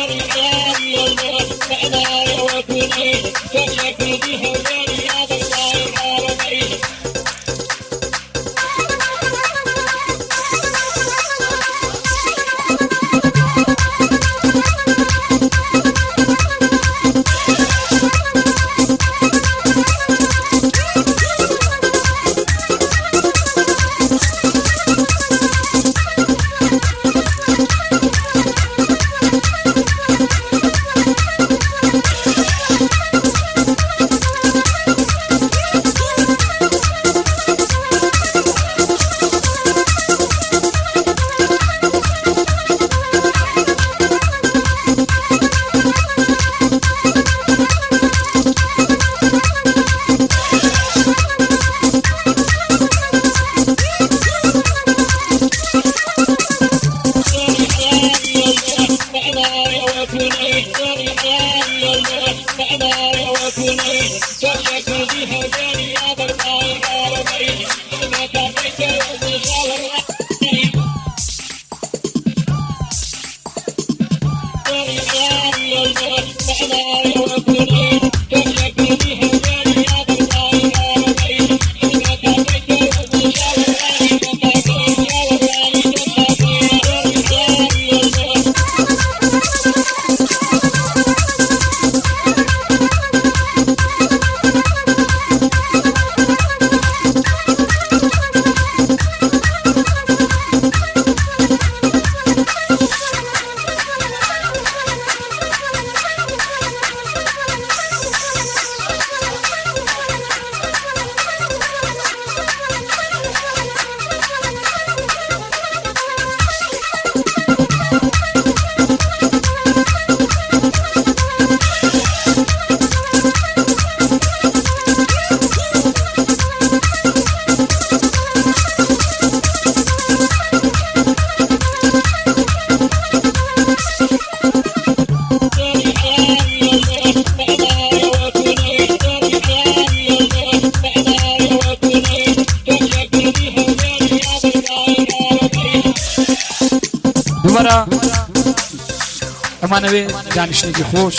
ئەمانەوێ دانیشتێکی خۆش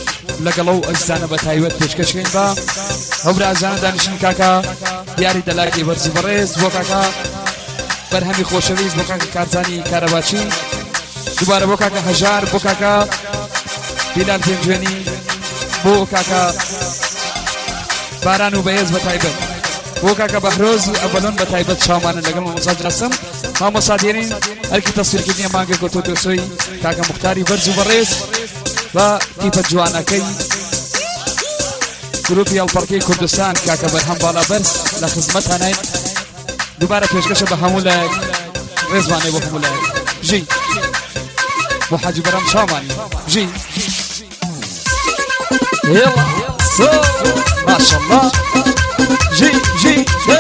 لەگەڵ ئەو ئەزانە بە تایبەت پێشکەشکەین بە ئەو برازانە دانیشتنی کاکە دیاری دەلاکی بەرزی بەڕێز بۆ کاکە بەرهەمی خۆشەویست بۆ کاکە کارزانی کارەباچی دووبارە بۆ کاکە هەژار بۆ کاکە بیلال پێنجوێنی بۆ کاکە باران و بەهێز بە تایبەت بۆ کاکە بەهرۆز ئەڤەلۆن بە تایبەت چاومانە لەگەڵ مامۆستا جراسم مامۆستا دێرین هەرکی تەسویرکردنی مانگە کۆتۆتۆسۆی کاکە موختاری بەرز و بەڕێز بە تیپە جوانەکەی گروپی هەڵپەڕکەی کوردستان کاکە بەرهەم باڵا بەرز لە خزمەتانین دووبارە پێشکەشە بە هەموو لایەک ڕێزوانەی بۆ هەموو لایەک بژی بۆ حاجی بەرەم چاومانی بژی يلا سو ما شاء الله جي جي جي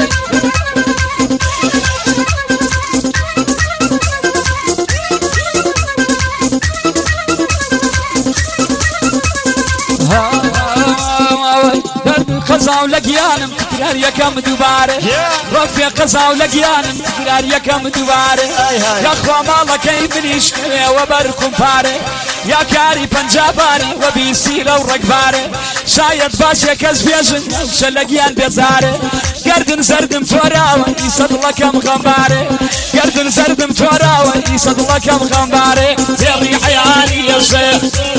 قزا ولقيانم تكرار يكم دوباره رفيق قزا ولقيانم تكرار يكم دوباره يا اخوة مالك يبنيش وبركم فاره يا كاري بنجاباري وبيسيل ورقباري شايد باشي كزبيجن شلقيان بيزاري قردن زردم توراوي يصد لكم غمباري قردن زردم توراوي يصد لكم غمباري زيري حياني يا شيخ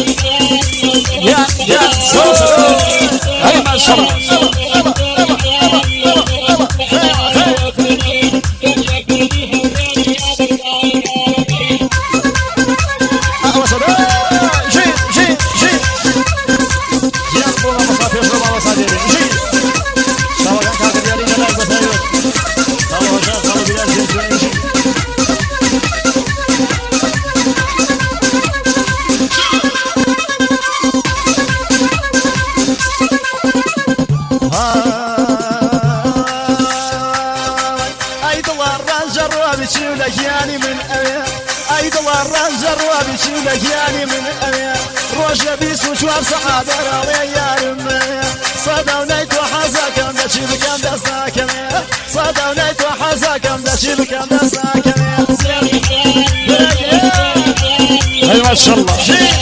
يا هاي ما شاء الله لجياني من أمير روش بيس وشوار صحابة راوي يارم صدا ونيت وحزاكم دشيل كم دساكم صدا ونيت وحزاكم دشيل كم دساكم ما شاء الله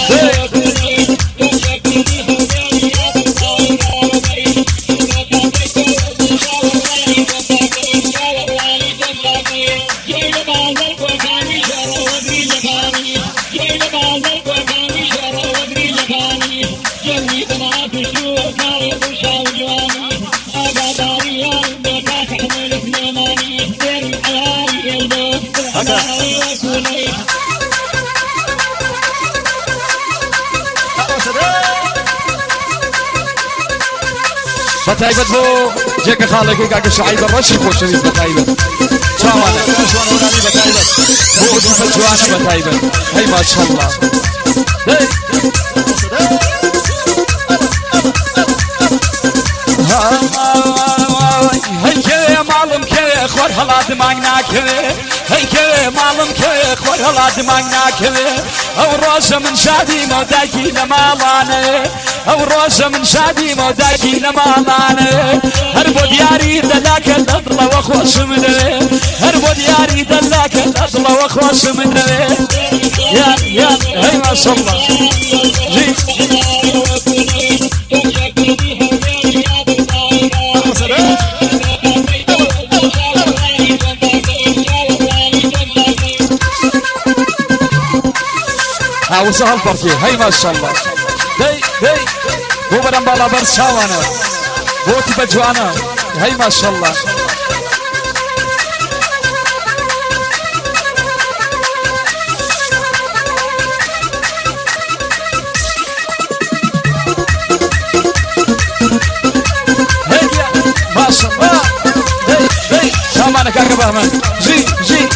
بتايبت بو جيك خالك قاعد شعيب الرشي خوش شريف بتايبت شوانا بتايبت بو جوان بتايبت هاي ما شاء الله هاي كي معلم كي خور هلاد ماغنا كي هاي كي معلم كي خور هلاد ماغنا كي او روز من شادي موداكي لمالانه او روز من شادي موداكي لمالانه هربو دياري دلاك الأضل وخوص منه هربو دياري دلاك الأضل وخوص منه يا هاي ما شاء الله وسهل بركي هاي ما شاء الله دي هو بدن بالا برشاوانا بوتي بجوانا هاي ما شاء الله هاي ما شاء الله دي شامانا كاكا بهمن جي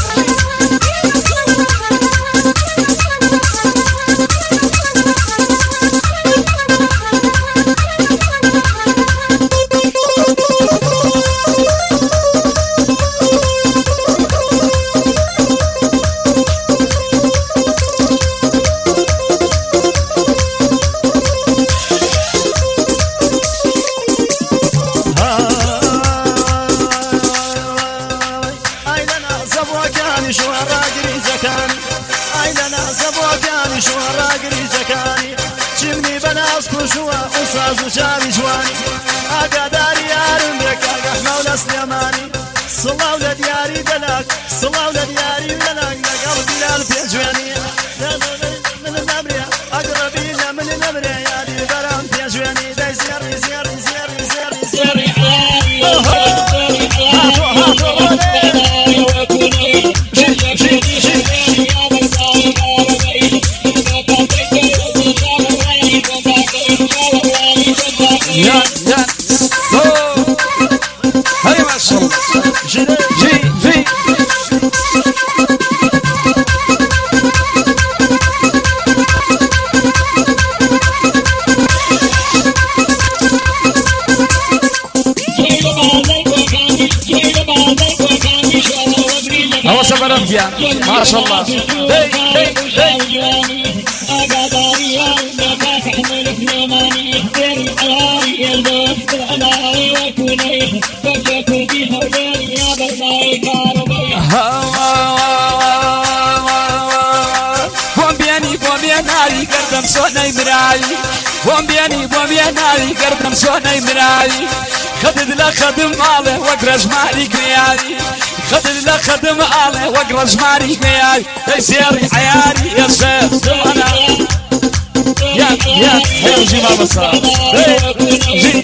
هاي ما شاء الله جي هو سفر أمجيا ما شاء الله قردم سوني مراي بومبياني ناري قردم سوني مراي خدد لا خدم ماله وقرز ماري كرياري خدد لا خدم ماله وقرز ماري كرياري سيري عياري يا سيد انا يا هي جي ما بصار جي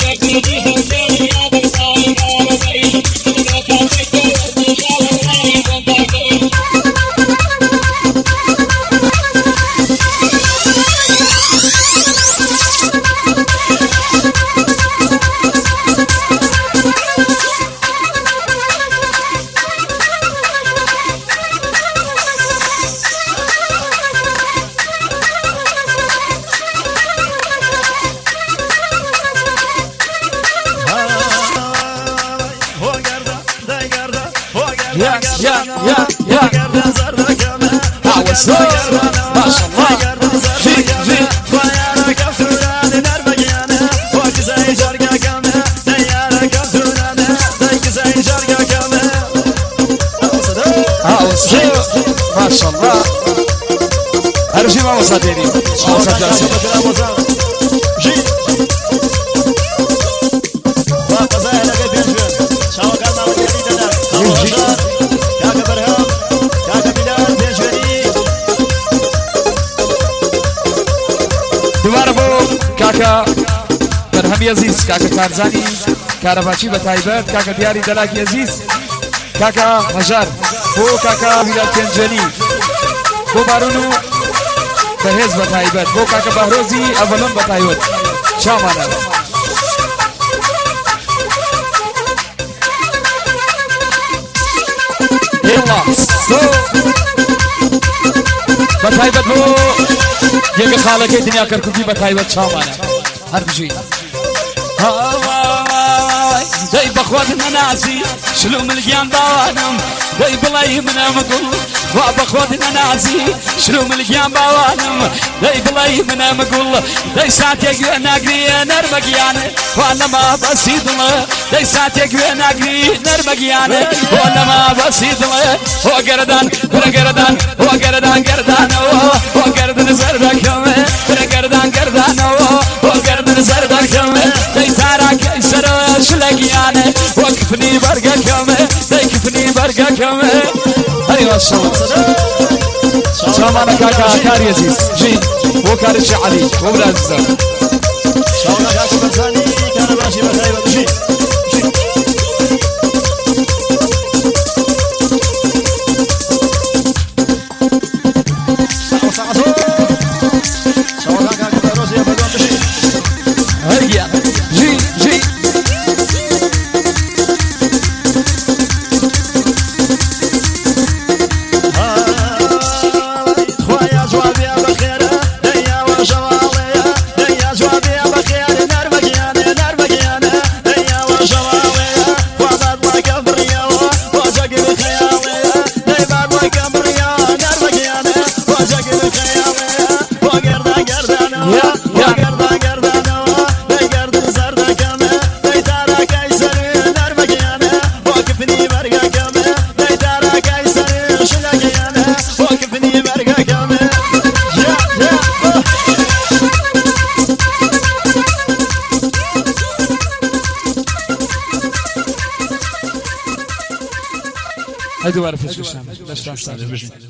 ما شاء الله جي ما شاء الله صدری دوباره بو کاکا برهم عزیز کاکا کارزانی کارەباچی بە تایبەت کاکا دیاری دەلاکی عزیز کاکا هەژار بۆ کاکا ویلات پێنجێنی بۆ بارون و بەهێز بە تایبەت بۆ کاکا بەهرۆزی ئەڤەلۆن بە تایبەت چامانە یڵا بە تایبەت بۆ یەکە خاڵەکەی دنیا کەرکووکی بە تایبەت چامانە هەر بژووی دەی بەخوات نەناسی شلو ملگیان باوانم دەی بڵێ منە مگوڵ وا بەخوات نەناسی شلو ملگیان باوانم دەی بڵێ منە مگوڵ دەی ساتێک گوێ ناگریە نەرمەگیانە وا نەما بەسی دڵە دەی ساتێک گوێ ناگری نەرمەگیانە وا نەما بەسی دڵە وە گەردان برە گەردان وە گەردان گەردانەوە وە گەردن زەردەکەمە برە گەردان گەردانەوە وە گەردن زەردەکەمە دەی تاراکەی سەرە شلەگیانە وە کفنی بەرگەکەمە دەی کفنی بەرگەکەمە هەری وەشەوە چامانە کاکا کاری عزیز ژین بۆ کارشی عەلی بۆ برازیزە شاوڵە کاکە بەرزانی کارە باشی بەتایبەت ژین هاي دوباره فيش